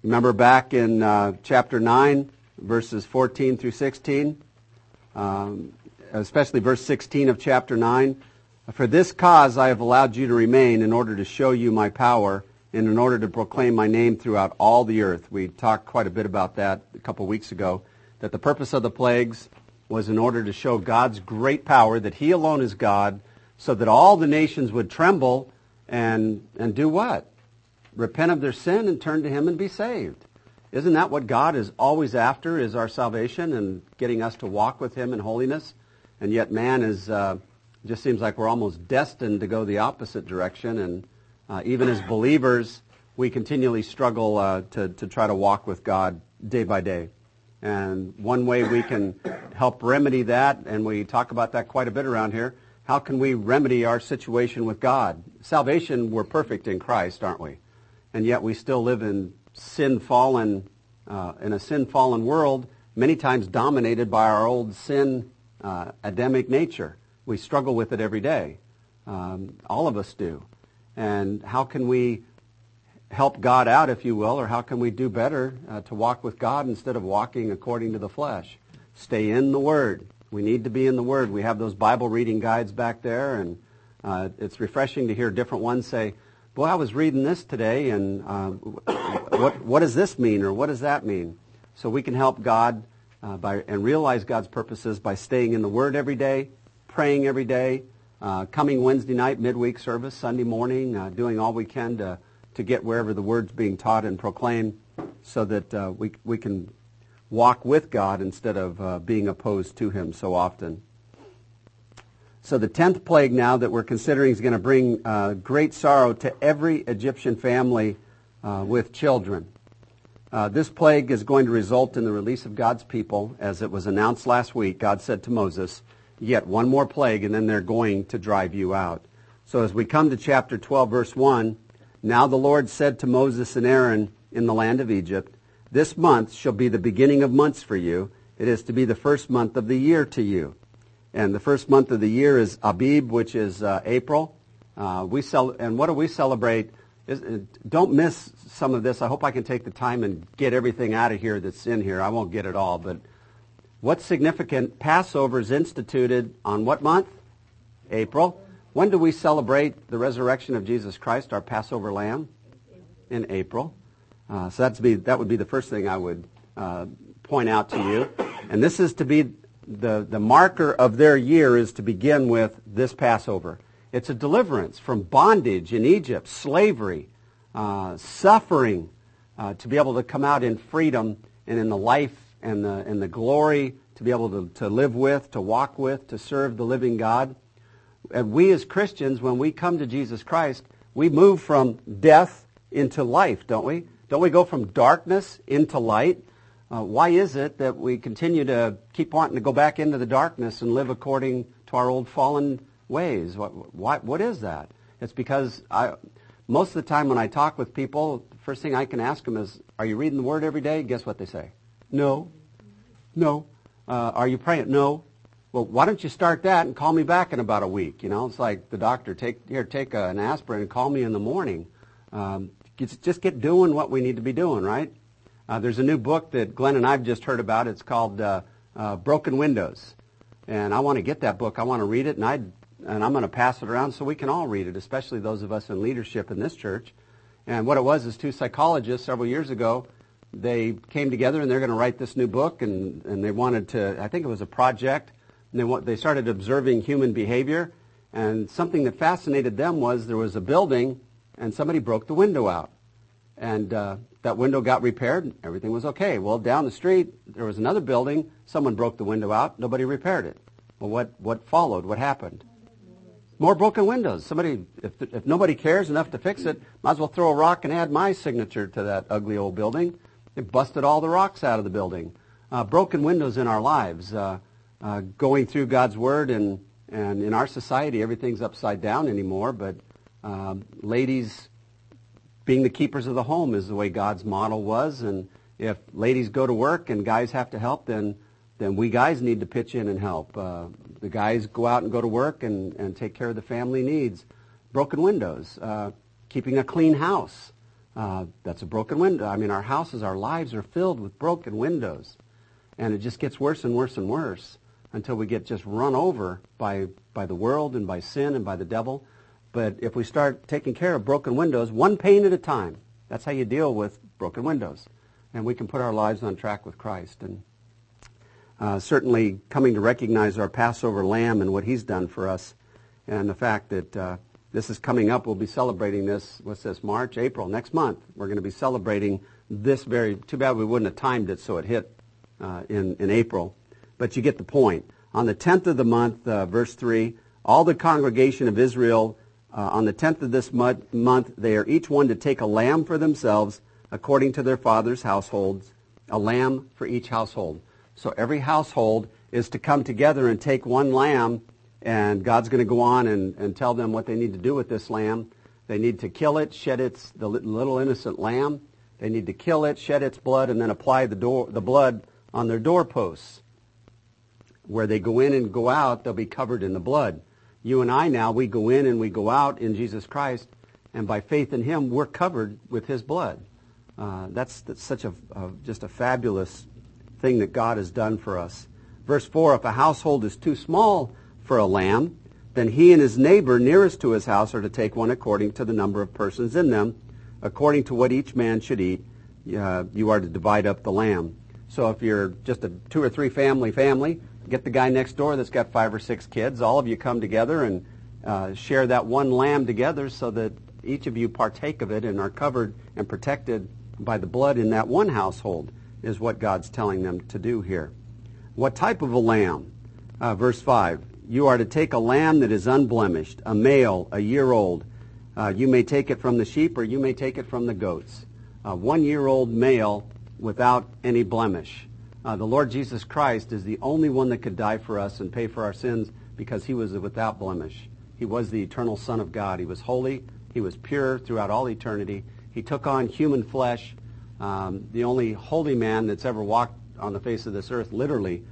Remember back in chapter 9, verses 14 through 16, especially verse 16 of chapter 9. For this cause I have allowed you to remain in order to show you my power and in order to proclaim my name throughout all the earth. We talked quite a bit about that a couple weeks ago, that the purpose of the plagues was in order to show God's great power, that He alone is God, so that all the nations would tremble and do what? Repent of their sin and turn to Him and be saved. Isn't that what God is always after, is our salvation and getting us to walk with Him in holiness? And yet man is, just seems like we're almost destined to go the opposite direction. And even as believers, we continually struggle to try to walk with God day by day. And one way we can help remedy that, and we talk about that quite a bit around here, how can we remedy our situation with God? Salvation, we're perfect in Christ, aren't we? And yet we still live in a sin-fallen world, many times dominated by our old sin Adamic nature. We struggle with it every day. All of us do. And how can we help God out, if you will, or how can we do better to walk with God instead of walking according to the flesh? Stay in the Word. We need to be in the Word. We have those Bible reading guides back there, and it's refreshing to hear different ones say, boy, I was reading this today, and what does this mean, or what does that mean? So we can help God and realize God's purposes by staying in the Word every day, praying every day, coming Wednesday night, midweek service, Sunday morning, doing all we can to get wherever the Word's being taught and proclaimed, so that we can walk with God instead of being opposed to Him so often. So the 10th plague now that we're considering is going to bring great sorrow to every Egyptian family with children. This plague is going to result in the release of God's people. As it was announced last week, God said to Moses, yet one more plague and then they're going to drive you out. So as we come to chapter 12, verse 1, now the Lord said to Moses and Aaron in the land of Egypt, this month shall be the beginning of months for you. It is to be the first month of the year to you. And the first month of the year is Abib, which is April. And what do we celebrate? Don't miss some of this. I hope I can take the time and get everything out of here that's in here. I won't get it all, but what's significant? Passover is instituted on what month? April. When do we celebrate the resurrection of Jesus Christ, our Passover lamb? In April. So that would be the first thing I would point out to you. And this is to be the marker of their year, is to begin with this Passover. It's a deliverance from bondage in Egypt, slavery, suffering, to be able to come out in freedom and in the life and the glory to be able to live with, to walk with, to serve the living God. And we as Christians, when we come to Jesus Christ, we move from death into life, don't we? Don't we go from darkness into light? Why is it that we continue to keep wanting to go back into the darkness and live according to our old fallen ways? What is that? It's because most of the time when I talk with people, the first thing I can ask them is, are you reading the Word every day? Guess what they say? No. No. Are you praying? No. Well, why don't you start that and call me back in about a week? You know, it's like the doctor, take an aspirin and call me in the morning. Just get doing what we need to be doing, right? There's a new book that Glenn and I have just heard about. It's called Broken Windows. And I want to get that book. I want to read it, and I'm going to pass it around so we can all read it, especially those of us in leadership in this church. And what it was is two psychologists several years ago, they came together and they're going to write this new book, and they wanted to, I think it was a project, and they started observing human behavior. And something that fascinated them was there was a building and somebody broke the window out. And that window got repaired, and everything was okay. Well, down the street, there was another building. Someone broke the window out. Nobody repaired it. Well, what followed? What happened? More broken windows. Somebody, if nobody cares enough to fix it, might as well throw a rock and add my signature to that ugly old building. They busted all the rocks out of the building. Broken windows in our lives. Going through God's Word, and in our society, everything's upside down anymore, but ladies being the keepers of the home is the way God's model was. And if ladies go to work and guys have to help, then we guys need to pitch in and help. The guys go out and go to work and take care of the family needs. Broken windows, keeping a clean house, That's a broken window. I mean, our houses, our lives are filled with broken windows. And it just gets worse and worse and worse until we get just run over by the world and by sin and by the devil. But if we start taking care of broken windows, one pane at a time, that's how you deal with broken windows. And we can put our lives on track with Christ. And certainly coming to recognize our Passover lamb and what he's done for us, and the fact that this is coming up. We'll be celebrating this, what's this, March, April, next month. We're going to be celebrating this too bad we wouldn't have timed it so it hit in April. But you get the point. On the 10th of the month, verse 3, all the congregation of Israel, on the 10th of this month, they are each one to take a lamb for themselves according to their father's households, a lamb for each household. So every household is to come together and take one lamb, and God's going to go on and tell them what they need to do with this lamb. They need to kill it, shed the little innocent lamb. They need to kill it, shed its blood, and then apply the blood on their doorposts. Where they go in and go out, they'll be covered in the blood. You and I now, we go in and we go out in Jesus Christ, and by faith in him, we're covered with his blood. That's such just a fabulous thing that God has done for us. Verse 4, if a household is too small for a lamb, then he and his neighbor nearest to his house are to take one according to the number of persons in them, according to what each man should eat. You are to divide up the lamb. So if you're just a 2 or 3 family, get the guy next door that's got 5 or 6 kids. All of you come together and share that one lamb together so that each of you partake of it and are covered and protected by the blood in that one household is what God's telling them to do here. What type of a lamb? Verse 5, you are to take a lamb that is unblemished, a male, a year old. You may take it from the sheep or you may take it from the goats. 1-year-old male without any blemish. The Lord Jesus Christ is the only one that could die for us and pay for our sins because he was without blemish. He was the eternal Son of God. He was holy. He was pure throughout all eternity. He took on human flesh. The only holy man that's ever walked on the face of this earth, literally.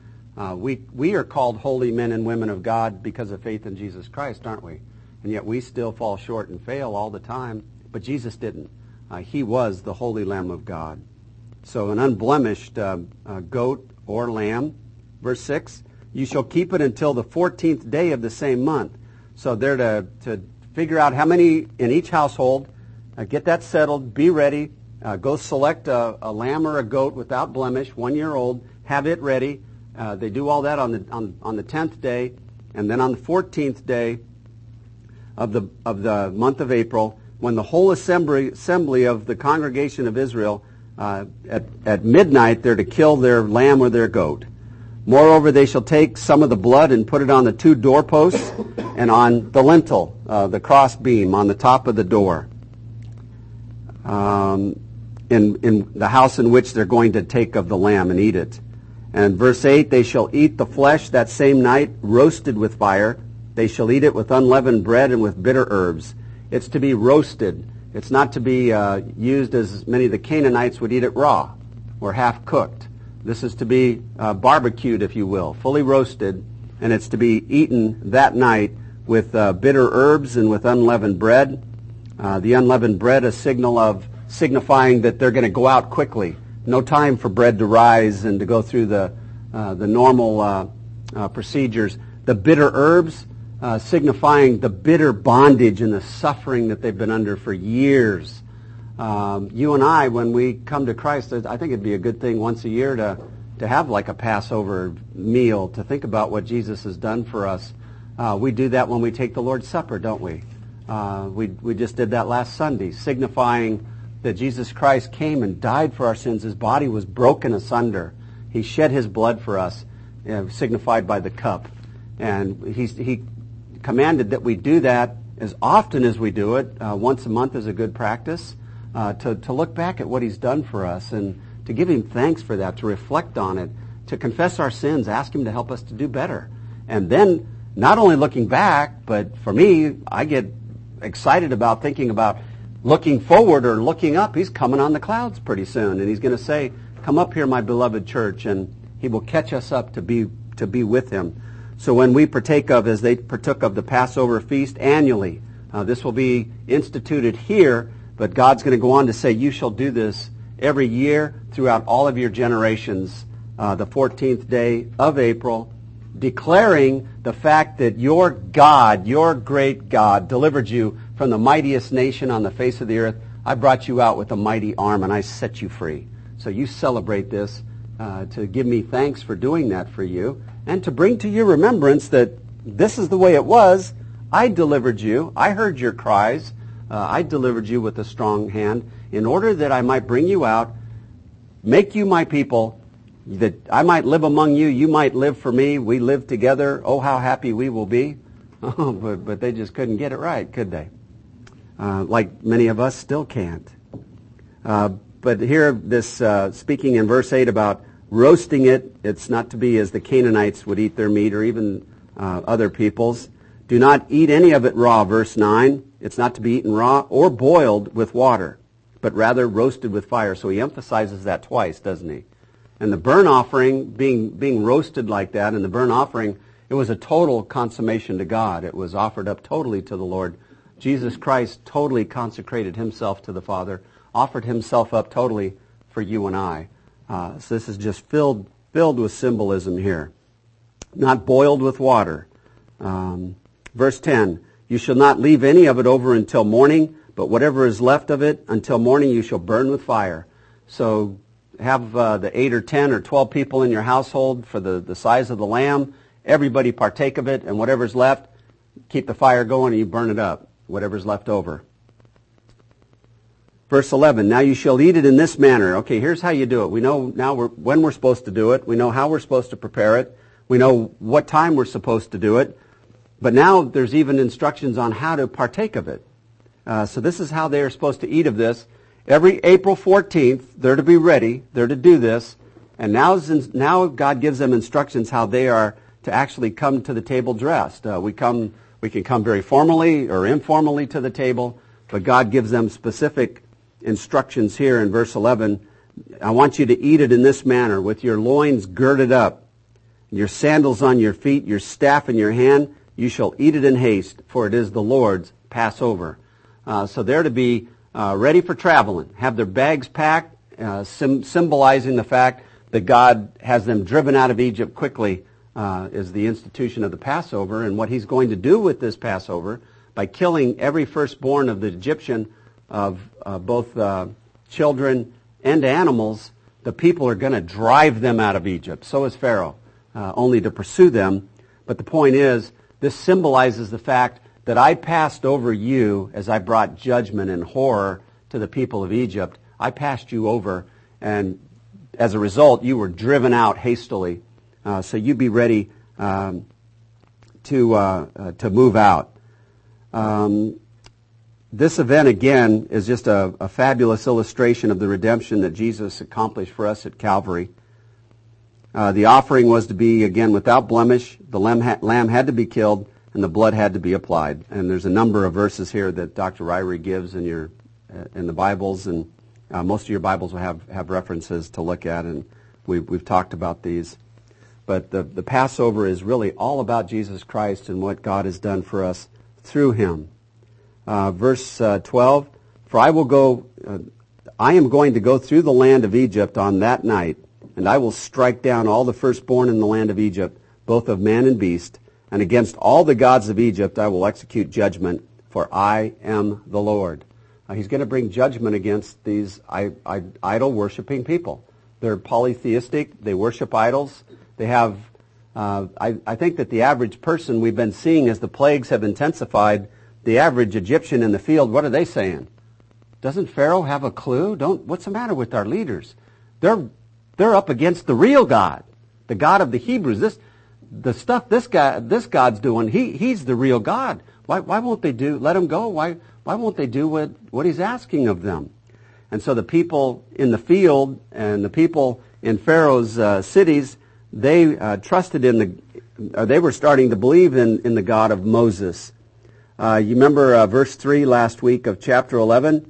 We are called holy men and women of God because of faith in Jesus Christ, aren't we? And yet we still fall short and fail all the time. But Jesus didn't. He was the holy Lamb of God. So an unblemished goat or lamb. Verse 6, you shall keep it until the 14th day of the same month. So they're to figure out how many in each household, get that settled, be ready, go select a lamb or a goat without blemish, 1 year old, have it ready. They do all that on the 10th day, and then on the 14th day of the month of April, when the whole assembly of the congregation of Israel at midnight, they're to kill their lamb or their goat. Moreover, they shall take some of the blood and put it on the 2 doorposts and on the lintel, the cross beam on the top of the door, in the house in which they're going to take of the lamb and eat it. And verse 8, they shall eat the flesh that same night, roasted with fire. They shall eat it with unleavened bread and with bitter herbs. It's to be roasted. It's not to be used as many of the Canaanites would eat it raw or half cooked. This is to be barbecued, if you will, fully roasted, and it's to be eaten that night with bitter herbs and with unleavened bread. The unleavened bread, a signifying that they're going to go out quickly. No time for bread to rise and to go through the normal procedures. The bitter herbs, signifying the bitter bondage and the suffering that they've been under for years. You and I, when we come to Christ, I think it'd be a good thing once a year to have like a Passover meal, to think about what Jesus has done for us. We do that when we take the Lord's Supper, don't we? We just did that last Sunday, signifying that Jesus Christ came and died for our sins. His body was broken asunder. He shed his blood for us, signified by the cup. And he commanded that we do that as often as we do it. Once a month is a good practice, to look back at what he's done for us and to give him thanks for that, to reflect on it, to confess our sins, ask him to help us to do better. And then not only looking back, but for me, I get excited about thinking about looking forward or looking up. He's coming on the clouds pretty soon, and he's going to say, come up here, my beloved church, and he will catch us up to be with him. So when we partake of, as they partook of the Passover feast annually, this will be instituted here But God's going to go on to say, you shall do this every year throughout all of your generations, the 14th day of April, declaring the fact that your God, your great God, delivered you from the mightiest nation on the face of the earth. I brought you out with a mighty arm, and I set you free. So you celebrate this to give me thanks for doing that for you, and to bring to your remembrance that this is the way it was. I delivered you. I heard your cries. I delivered you with a strong hand in order that I might bring you out, make you my people, that I might live among you, you might live for me, we live together, oh how happy we will be. But they just couldn't get it right, could they? Like many of us still can't. But here, this speaking in verse 8 about roasting it, it's not to be as the Canaanites would eat their meat, or even other peoples. Do not eat any of it raw, verse 9. It's not to be eaten raw or boiled with water, but rather roasted with fire. So he emphasizes that twice, doesn't he? And the burnt offering, being roasted like that, and the burnt offering, it was a total consummation to God. It was offered up totally to the Lord. Jesus Christ totally consecrated himself to the Father, offered himself up totally for you and I. So this is just filled with symbolism here. Not boiled with water. Verse 10, you shall not leave any of it over until morning, but whatever is left of it until morning you shall burn with fire. So have the 8 or 10 or 12 people in your household for the size of the lamb. Everybody partake of it, and whatever's left, keep the fire going and you burn it up, whatever's left over. Verse 11, now you shall eat it in this manner. Okay, here's how you do it. We know now when we're supposed to do it. We know how we're supposed to prepare it. We know what time we're supposed to do it. But now there's even instructions on how to partake of it. So this is how they are supposed to eat of this. Every April 14th, they're to be ready. They're to do this. And now God gives them instructions how they are to actually come to the table dressed. We can come very formally or informally to the table, but God gives them specific instructions here in verse 11. I want you to eat it in this manner, with your loins girded up, your sandals on your feet, your staff in your hand. You shall eat it in haste, for it is the Lord's Passover. So they're to be ready for traveling, have their bags packed, symbolizing the fact that God has them driven out of Egypt quickly, is the institution of the Passover, and what he's going to do with this Passover by killing every firstborn of the Egyptian, of both children and animals. The people are going to drive them out of Egypt. So is Pharaoh, only to pursue them. But the point is, this symbolizes the fact that I passed over you as I brought judgment and horror to the people of Egypt. I passed you over, and as a result, you were driven out hastily. So you be ready to move out. This event, again, is just a fabulous illustration of the redemption that Jesus accomplished for us at Calvary. The offering was to be, again, without blemish. The lamb had to be killed, and the blood had to be applied. And there's a number of verses here that Dr. Ryrie gives in the Bibles, and most of your Bibles will have references to look at, and we've talked about these. But the Passover is really all about Jesus Christ and what God has done for us through him. Verse 12, for I am going to go through the land of Egypt on that night, and I will strike down all the firstborn in the land of Egypt, both of man and beast, and against all the gods of Egypt I will execute judgment, for I am the Lord. He's going to bring judgment against these idol-worshiping people. They're polytheistic. They worship idols. They have, I think that the average person we've been seeing as the plagues have intensified, the average Egyptian in the field, what are they saying? Doesn't Pharaoh have a clue? What's the matter with our leaders? They're up against the real God, the God of the Hebrews. The stuff this God's doing, he's the real God. Why won't they let him go? Why won't they do what he's asking of them? And so the people in the field and the people in Pharaoh's cities, they trusted they were starting to believe in the God of Moses. You remember verse 3 last week of chapter 11?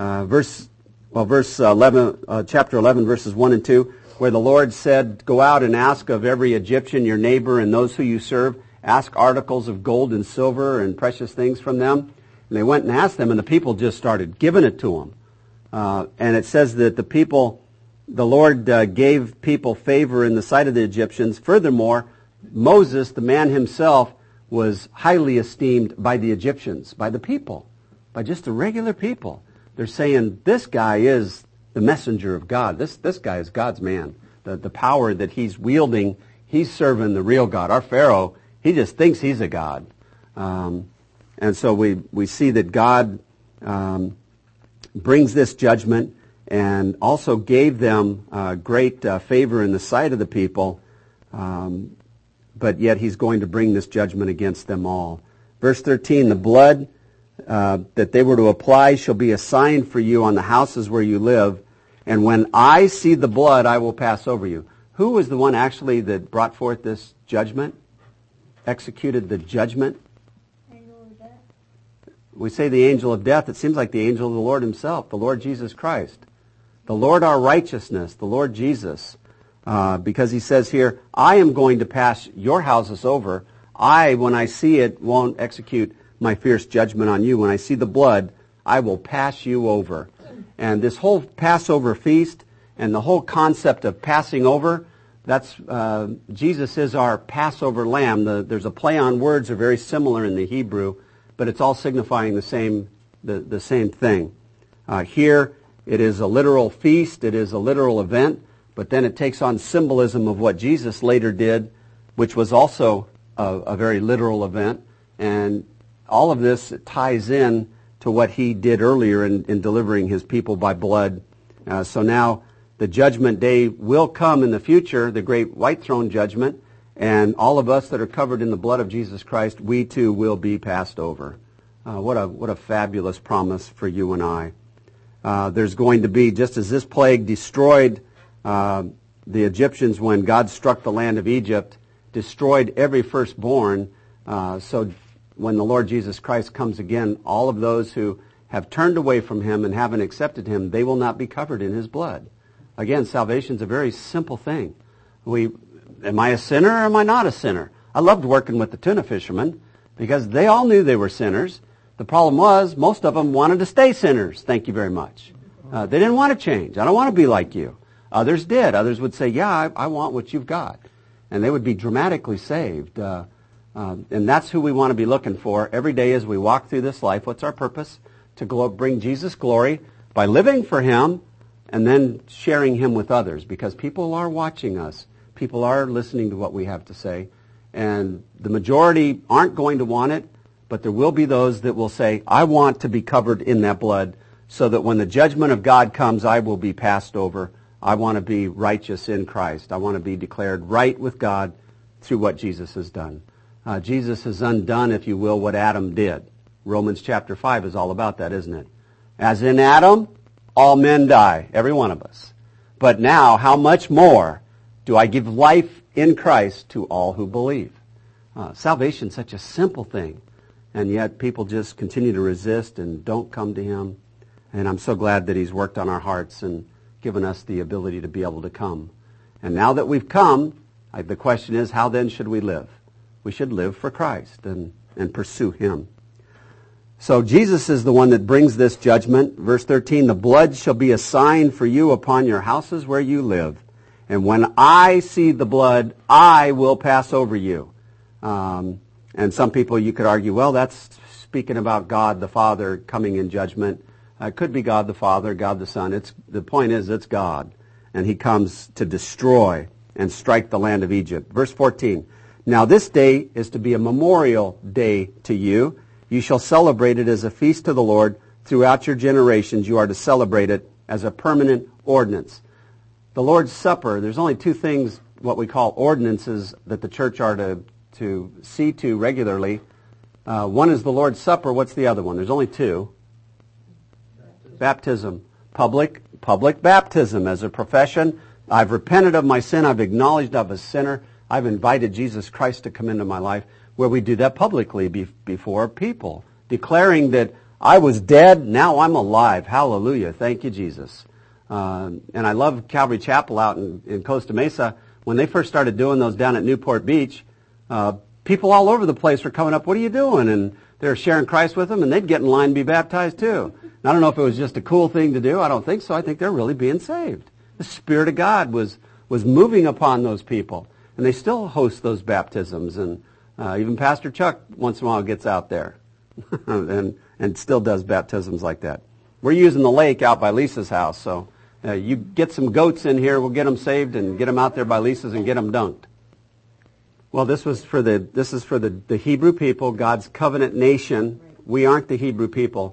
Chapter 11, verses 1 and 2, where the Lord said, go out and ask of every Egyptian, your neighbor, and those who you serve, ask articles of gold and silver and precious things from them. And they went and asked them, and the people just started giving it to them. And it says that the Lord gave people favor in the sight of the Egyptians. Furthermore, Moses, the man himself, was highly esteemed by the Egyptians, by the people, by just the regular people. They're saying, this guy is the messenger of God. This guy is God's man. The power that he's wielding, he's serving the real God. Our Pharaoh, he just thinks he's a God. And so we see that God brings this judgment and also gave them great favor in the sight of the people, but yet he's going to bring this judgment against them all. Verse 13, the blood that they were to apply shall be a sign for you on the houses where you live, and when I see the blood, I will pass over you. Who was the one actually that brought forth this judgment? Executed the judgment? Angel of death. We say the angel of death. It seems like the angel of the Lord himself, the Lord Jesus Christ. The Lord our righteousness, the Lord Jesus. Because he says here, I am going to pass your houses over. I, when I see it, won't execute my fierce judgment on you. When I see the blood, I will pass you over. And this whole Passover feast and the whole concept of passing over, that's Jesus is our Passover lamb. There's a play on words, they're very similar in the Hebrew, but it's all signifying the same thing. Here, it is a literal feast, it is a literal event, but then it takes on symbolism of what Jesus later did, which was also a very literal event. And all of this ties in to what he did earlier in delivering his people by blood. So now the judgment day will come in the future, the great white throne judgment, and all of us that are covered in the blood of Jesus Christ, we too will be passed over. What a fabulous promise for you and I. There's going to be, just as this plague destroyed the Egyptians when God struck the land of Egypt, destroyed every firstborn, so when the Lord Jesus Christ comes again, all of those who have turned away from him and haven't accepted him, they will not be covered in his blood. Again, salvation's a very simple thing. Am I a sinner or am I not a sinner? I loved working with the tuna fishermen because they all knew they were sinners. The problem was most of them wanted to stay sinners. Thank you very much. They didn't want to change. I don't want to be like you. Others did. Others would say, yeah, I want what you've got. And they would be dramatically saved. And that's who we want to be looking for every day as we walk through this life. What's our purpose? To bring Jesus glory by living for him and then sharing him with others, because people are watching us. People are listening to what we have to say. And the majority aren't going to want it, but there will be those that will say, I want to be covered in that blood so that when the judgment of God comes, I will be passed over. I want to be righteous in Christ. I want to be declared right with God through what Jesus has done. Jesus has undone, if you will, what Adam did. Romans chapter 5 is all about that, isn't it? As in Adam, all men die, every one of us. But now, how much more do I give life in Christ to all who believe? Salvation's such a simple thing, and yet people just continue to resist and don't come to him. And I'm so glad that he's worked on our hearts and given us the ability to be able to come. And now that we've come, the question is, how then should we live? We should live for Christ and pursue him. So Jesus is the one that brings this judgment. Verse 13, the blood shall be a sign for you upon your houses where you live. And when I see the blood, I will pass over you. And some people, you could argue, well, that's speaking about God the Father coming in judgment. It could be God the Father, God the Son. The point is, it's God. And he comes to destroy and strike the land of Egypt. Verse 14, now this day is to be a memorial day to you. You shall celebrate it as a feast to the Lord. Throughout your generations, you are to celebrate it as a permanent ordinance. The Lord's Supper, there's only two things, what we call ordinances, that the church are to see to regularly. One is the Lord's Supper. What's the other one? There's only two. Baptism. Public baptism as a profession. I've repented of my sin. I've acknowledged I'm a sinner. I've invited Jesus Christ to come into my life, where we do that publicly before people, declaring that I was dead, now I'm alive. Hallelujah. Thank you, Jesus. And I love Calvary Chapel out in Costa Mesa. When they first started doing those down at Newport Beach, people all over the place were coming up, what are you doing? And they were sharing Christ with them, and they'd get in line and be baptized too. And I don't know if it was just a cool thing to do. I don't think so. I think they're really being saved. The Spirit of God was moving upon those people, and they still host those baptisms. And even Pastor Chuck once in a while gets out there and still does baptisms like that. We're using the lake out by Lisa's house, so you get some goats in here, we'll get them saved and get them out there by Lisa's and get them dunked. Well, this is for the Hebrew people, God's covenant nation. We aren't the Hebrew people.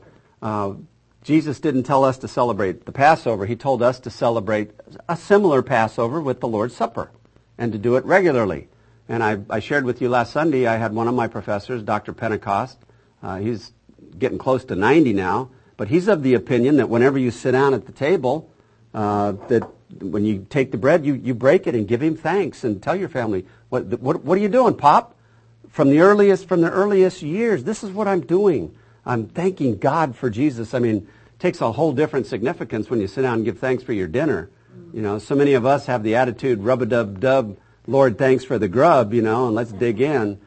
Jesus didn't tell us to celebrate the Passover. He told us to celebrate a similar Passover with the Lord's Supper and to do it regularly. And I shared with you last Sunday, I had one of my professors, Dr. Pentecost. He's getting close to 90 now, but he's of the opinion that whenever you sit down at the table, that when you take the bread, you break it and give him thanks and tell your family, what are you doing, Pop? From the earliest years, this is what I'm doing. I'm thanking God for Jesus. I mean, it takes a whole different significance when you sit down and give thanks for your dinner. You know, so many of us have the attitude, rub-a-dub-dub, Lord, thanks for the grub, you know, and let's dig in.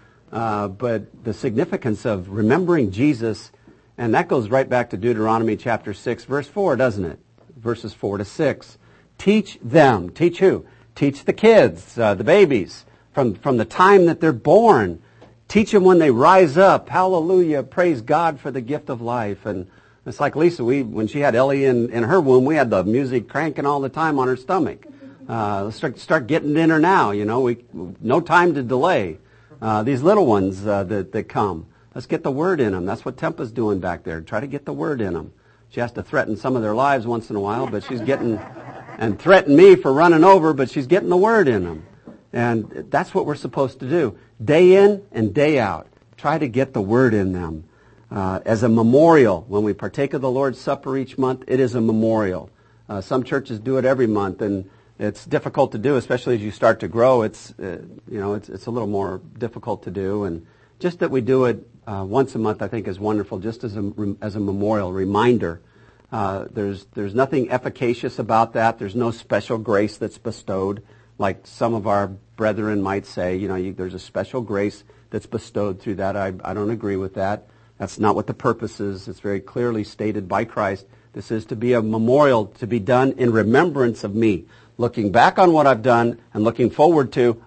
But the significance of remembering Jesus, and that goes right back to Deuteronomy chapter 6, verse 4, doesn't it? Verses 4 to 6. Teach them. Teach who? Teach the kids, the babies, from the time that they're born. Teach them when they rise up. Hallelujah. Praise God for the gift of life. And it's like Lisa, when she had Ellie in her womb, we had the music cranking all the time on her stomach. Let's start getting it in her now, you know. No time to delay. These little ones that come. Let's get the word in them. That's what Tempa's doing back there. Try to get the word in them. She has to threaten some of their lives once in a while, but she's getting, and threaten me for running over, but she's getting the word in them. And that's what we're supposed to do. Day in and day out. Try to get the word in them. As a memorial, when we partake of the Lord's Supper each month, it is a memorial. Some churches do it every month, and it's difficult to do, especially as you start to grow. It's a little more difficult to do, and just that we do it once a month, I think, is wonderful. Just as a memorial reminder. There's nothing efficacious about that. There's no special grace that's bestowed, like some of our brethren might say. You know, there's a special grace that's bestowed through that. I don't agree with that. That's not what the purpose is. It's very clearly stated by Christ. This is to be a memorial to be done in remembrance of me. Looking back on what I've done and looking forward to,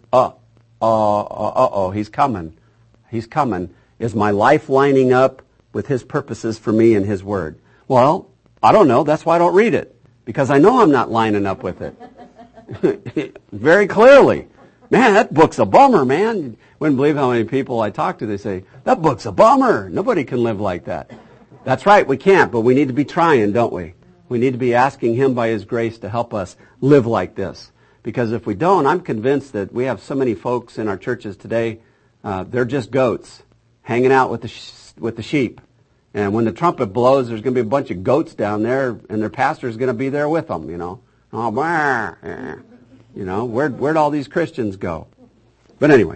he's coming. He's coming. Is my life lining up with his purposes for me and his word? Well, I don't know. That's why I don't read it. Because I know I'm not lining up with it. Very clearly. Man, that book's a bummer, man. You wouldn't believe how many people I talk to. They say, that book's a bummer. Nobody can live like that. That's right, we can't, but we need to be trying, don't we? We need to be asking him by his grace to help us live like this. Because if we don't, I'm convinced that we have so many folks in our churches today, they're just goats hanging out with the sheep. And when the trumpet blows, there's going to be a bunch of goats down there, and their pastor's going to be there with them, you know. Oh, bah, yeah. You know, where'd all these Christians go? But anyway,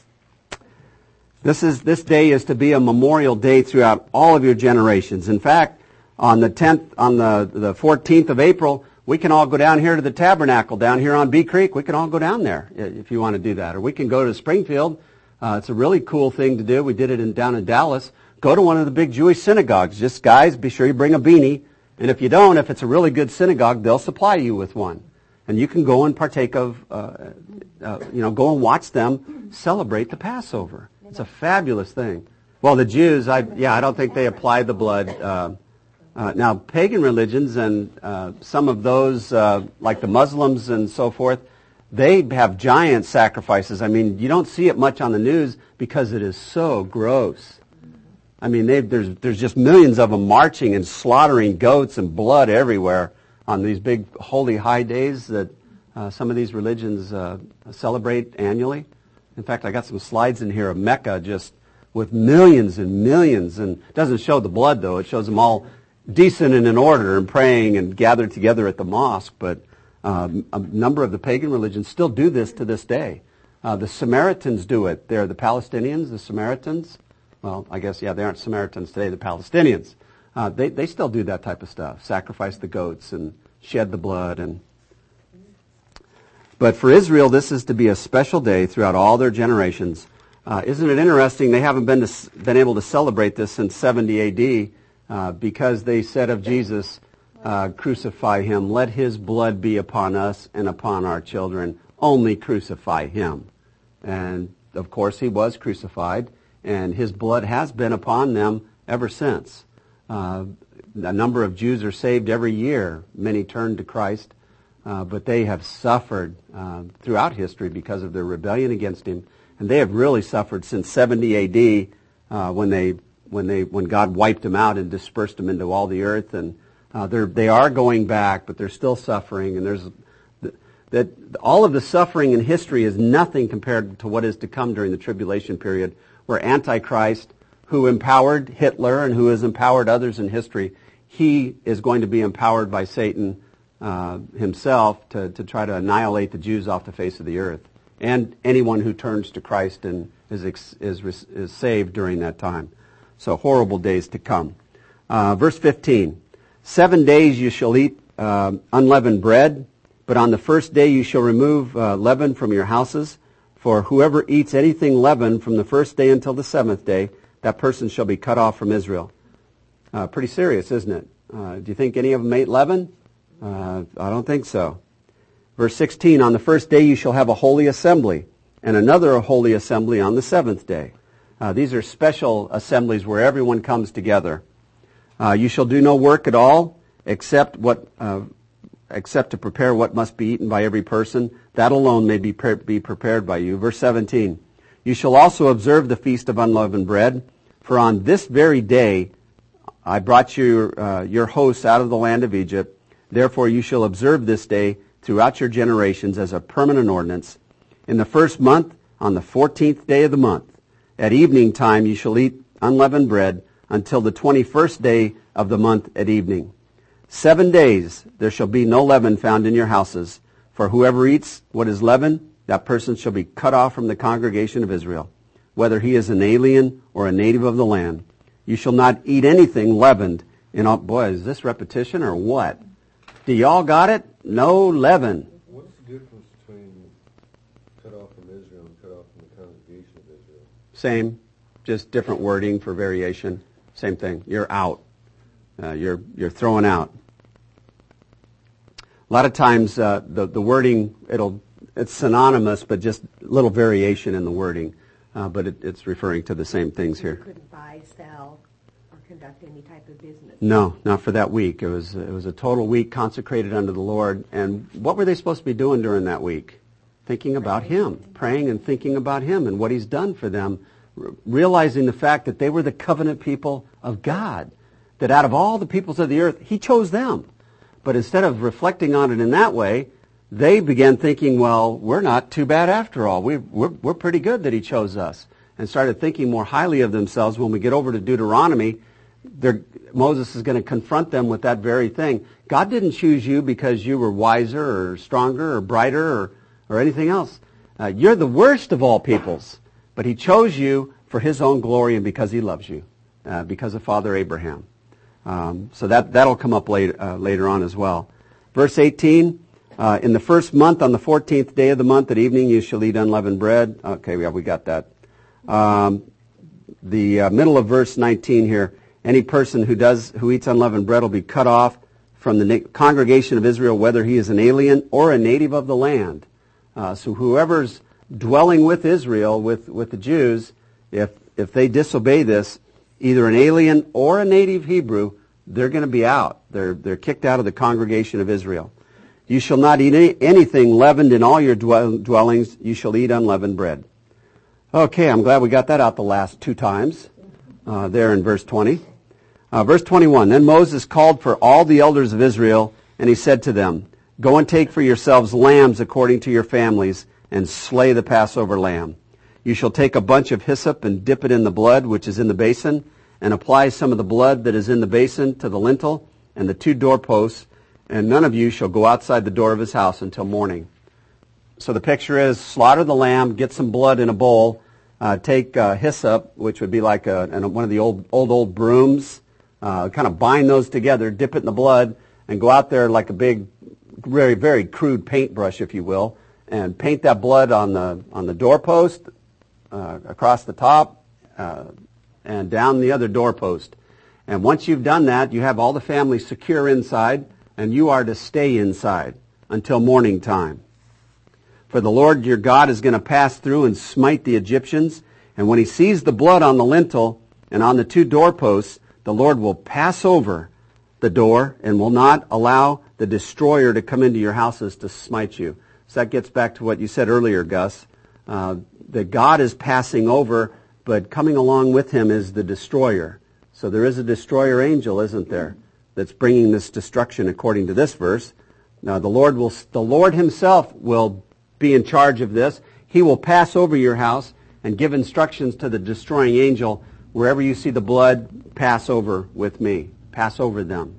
this day is to be a memorial day throughout all of your generations. In fact, on the 14th of April, we can all go down here to the tabernacle down here on Bee Creek. We can all go down there if you want to do that. Or we can go to Springfield. It's a really cool thing to do. We did it down in Dallas. Go to one of the big Jewish synagogues. Just, guys, be sure you bring a beanie. And if you don't, if it's a really good synagogue, they'll supply you with one. And you can go and partake of, go and watch them celebrate the Passover. It's a fabulous thing. Well, the Jews, I don't think they apply the blood. Now, pagan religions and some of those, like the Muslims and so forth, they have giant sacrifices. I mean, you don't see it much on the news because it is so gross. I mean, there's just millions of them marching and slaughtering goats and blood everywhere on these big holy high days that some of these religions celebrate annually. In fact, I got some slides in here of Mecca just with millions and millions, and it doesn't show the blood, though. It shows them all decent and in order and praying and gathered together at the mosque. But a number of the pagan religions still do this to this day. The Samaritans do it. They're the Palestinians, the Samaritans. Well, I guess, they aren't Samaritans today, the Palestinians. They still do that type of stuff, sacrifice the goats and shed the blood. But for Israel, this is to be a special day throughout all their generations. Isn't it interesting? They haven't been able to celebrate this since 70 AD because they said of Jesus, crucify him. Let his blood be upon us and upon our children. Only crucify him. And, of course, he was crucified, and his blood has been upon them ever since. A number of Jews are saved every year. Many turn to Christ, but they have suffered throughout history because of their rebellion against him. And they have really suffered since 70 AD when God wiped them out and dispersed them into all the earth. And they are going back, but they're still suffering. And that all of the suffering in history is nothing compared to what is to come during the tribulation period, where Antichrist, who empowered Hitler and who has empowered others in history, he is going to be empowered by Satan himself to try to annihilate the Jews off the face of the earth, and anyone who turns to Christ and is saved during that time. So horrible days to come. Verse 15, 7 days you shall eat unleavened bread, but on the first day you shall remove leaven from your houses. For whoever eats anything leavened from the first day until the seventh day, that person shall be cut off from Israel. Pretty serious, isn't it? Do you think any of them ate leaven? I don't think so. Verse 16, on the first day you shall have a holy assembly, and another holy assembly on the seventh day. These are special assemblies where everyone comes together. You shall do no work at all, except to prepare what must be eaten by every person. That alone may be prepared by you. Verse 17, you shall also observe the feast of unleavened bread, for on this very day I brought you your hosts out of the land of Egypt. Therefore you shall observe this day throughout your generations as a permanent ordinance. In the first month, on the 14th day of the month, at evening time you shall eat unleavened bread until the 21st day of the month at evening. 7 days there shall be no leaven found in your houses, for whoever eats what is leavened, that person shall be cut off from the congregation of Israel, whether he is an alien or a native of the land. You shall not eat anything leavened. Boy, is this repetition or what? Do y'all got it? No leaven. What's the difference between cut off from Israel and cut off from the congregation of Israel? Same, just different wording for variation. Same thing. You're out. You're thrown out. A lot of times the wording it's synonymous, but just a little variation in the wording. But it's referring to the same things here. You couldn't buy, sell, or conduct any type of business. No, not for that week. It was a total week consecrated unto the Lord. And what were they supposed to be doing during that week? Thinking about Him, praying and thinking about Him and what He's done for them, realizing the fact that they were the covenant people of God, that out of all the peoples of the earth, He chose them. But instead of reflecting on it in that way, they began thinking, well, we're not too bad after all. We're pretty good that He chose us. And started thinking more highly of themselves. When we get over to Deuteronomy, Moses is going to confront them with that very thing. God didn't choose you because you were wiser or stronger or brighter or anything else. You're the worst of all peoples. But He chose you for His own glory and because He loves you, because of Father Abraham. So that'll come up later on as well. Verse 18, in the first month, on the 14th day of the month at evening, you shall eat unleavened bread. Okay, we got that. The middle of verse 19 here, any person who eats unleavened bread will be cut off from the congregation of Israel, whether he is an alien or a native of the land. So whoever's dwelling with Israel, with the Jews, if they disobey this, either an alien or a native Hebrew, they're going to be out. They're kicked out of the congregation of Israel. You shall not eat anything leavened in all your dwellings. You shall eat unleavened bread. Okay, I'm glad we got that out the last 2 times there in verse 20. Verse 21, then Moses called for all the elders of Israel, and he said to them, go and take for yourselves lambs according to your families, and slay the Passover lamb. You shall take a bunch of hyssop and dip it in the blood which is in the basin, and apply some of the blood that is in the basin to the lintel and the 2 doorposts, and none of you shall go outside the door of his house until morning. So the picture is slaughter the lamb, get some blood in a bowl, take hyssop, which would be like one of the old brooms, kind of bind those together, dip it in the blood, and go out there like a big, very, very crude paintbrush, if you will, and paint that blood on the doorpost, across the top and down the other doorpost. And once you've done that, you have all the family secure inside, and you are to stay inside until morning time. For the Lord your God is going to pass through and smite the Egyptians, and when he sees the blood on the lintel and on the 2 doorposts, the Lord will pass over the door and will not allow the destroyer to come into your houses to smite you. So that gets back to what you said earlier, Gus, that God is passing over, but coming along with him is the destroyer. So there is a destroyer angel, isn't there, that's bringing this destruction according to this verse. Now the Lord himself will be in charge of this. He will pass over your house and give instructions to the destroying angel. Wherever you see the blood, pass over with me. Pass over them.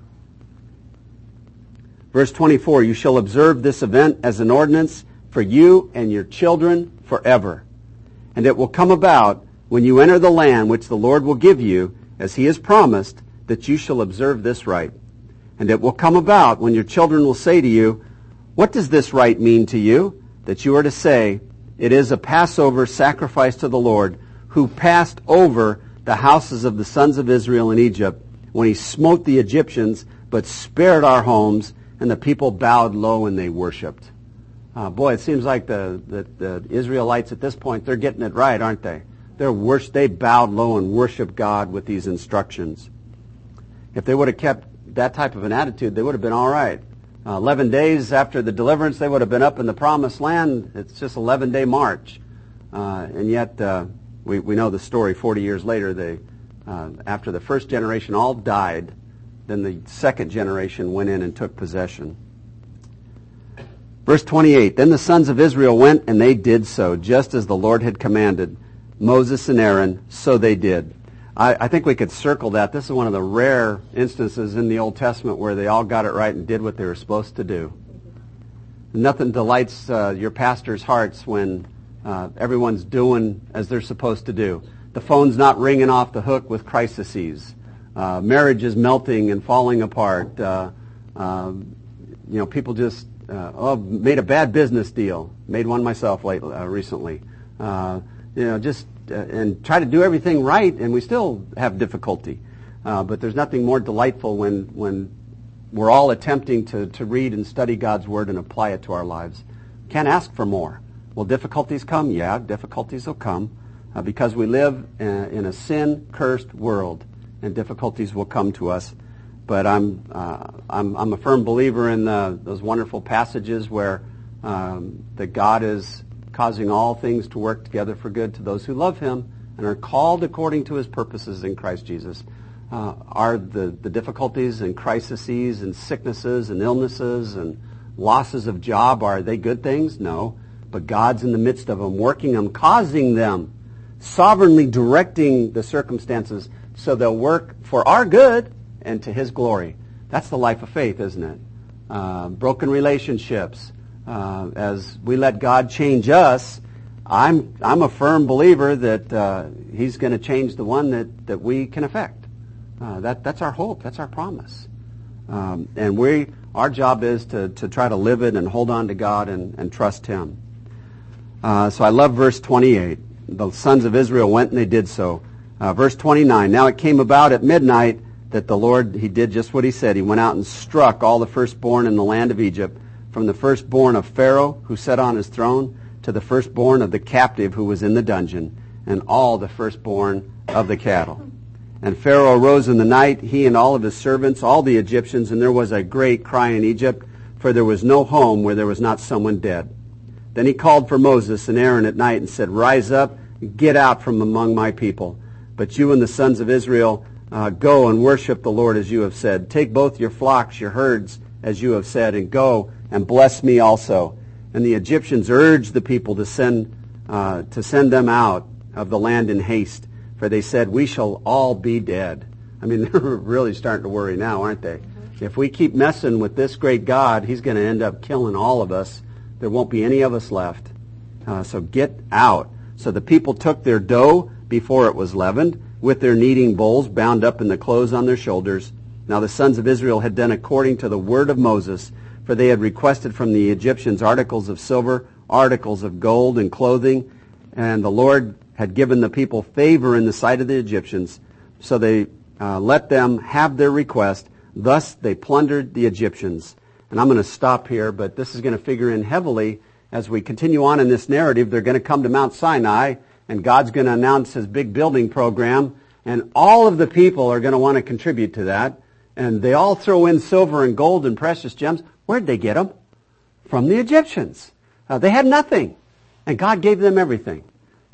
Verse 24, you shall observe this event as an ordinance for you and your children forever. And it will come about when you enter the land which the Lord will give you, as he has promised, that you shall observe this rite. And it will come about when your children will say to you, what does this rite mean to you? That you are to say, it is a Passover sacrifice to the Lord, who passed over the houses of the sons of Israel in Egypt, when he smote the Egyptians, but spared our homes, and the people bowed low and they worshipped. Boy, it seems like the Israelites at this point, they're getting it right, aren't they? They bowed low and worshiped God with these instructions. If they would have kept that type of an attitude, they would have been all right. 11 days after the deliverance, they would have been up in the promised land. It's just 11-day march. And yet, we know the story. 40 years later, after the first generation all died, then the second generation went in and took possession. Verse 28, then the sons of Israel went and they did so, just as the Lord had commanded Moses and Aaron, so they did. I think we could circle that. This is one of the rare instances in the Old Testament where they all got it right and did what they were supposed to do. Nothing delights your pastor's hearts when everyone's doing as they're supposed to do. The phone's not ringing off the hook with crises. Marriage is melting and falling apart. People just made a bad business deal. Made one myself recently. And try to do everything right, and we still have difficulty. But there's nothing more delightful when we're all attempting to read and study God's Word and apply it to our lives. Can't ask for more. Will difficulties come? Yeah, difficulties will come because we live in a sin-cursed world, and difficulties will come to us. But I'm a firm believer in those wonderful passages where that God is causing all things to work together for good to those who love him and are called according to his purposes in Christ Jesus. Are the difficulties and crises and sicknesses and illnesses and losses of job, are they good things? No. But God's in the midst of them, working them, causing them, sovereignly directing the circumstances so they'll work for our good and to his glory. That's the life of faith, isn't it? Broken relationships. As we let God change us, I'm a firm believer that he's going to change the one that we can affect. That's our hope. That's our promise. And our job is to try to live it and hold on to God and trust him. So I love verse 28. The sons of Israel went and they did so. Verse 29, now it came about at midnight that the Lord, he did just what he said. He went out and struck all the firstborn in the land of Egypt, from the firstborn of Pharaoh, who sat on his throne, to the firstborn of the captive who was in the dungeon, and all the firstborn of the cattle. And Pharaoh arose in the night, he and all of his servants, all the Egyptians, and there was a great cry in Egypt, for there was no home where there was not someone dead. Then he called for Moses and Aaron at night and said, rise up, get out from among my people. But you and the sons of Israel, go and worship the Lord as you have said. Take both your flocks, your herds, as you have said, and go and bless me also. And the Egyptians urged the people to send them out of the land in haste, for they said, we shall all be dead. I mean, they're really starting to worry now, aren't they? If we keep messing with this great God, he's going to end up killing all of us. There won't be any of us left. So get out. So the people took their dough before it was leavened, with their kneading bowls bound up in the clothes on their shoulders. Now the sons of Israel had done according to the word of Moses, for they had requested from the Egyptians articles of silver, articles of gold, and clothing. And the Lord had given the people favor in the sight of the Egyptians, so they let them have their request. Thus they plundered the Egyptians. And I'm going to stop here, but this is going to figure in heavily as we continue on in this narrative. They're going to come to Mount Sinai, and God's going to announce his big building program, and all of the people are going to want to contribute to that. And they all throw in silver and gold and precious gems. Where'd they get them? From the Egyptians. They had nothing, and God gave them everything.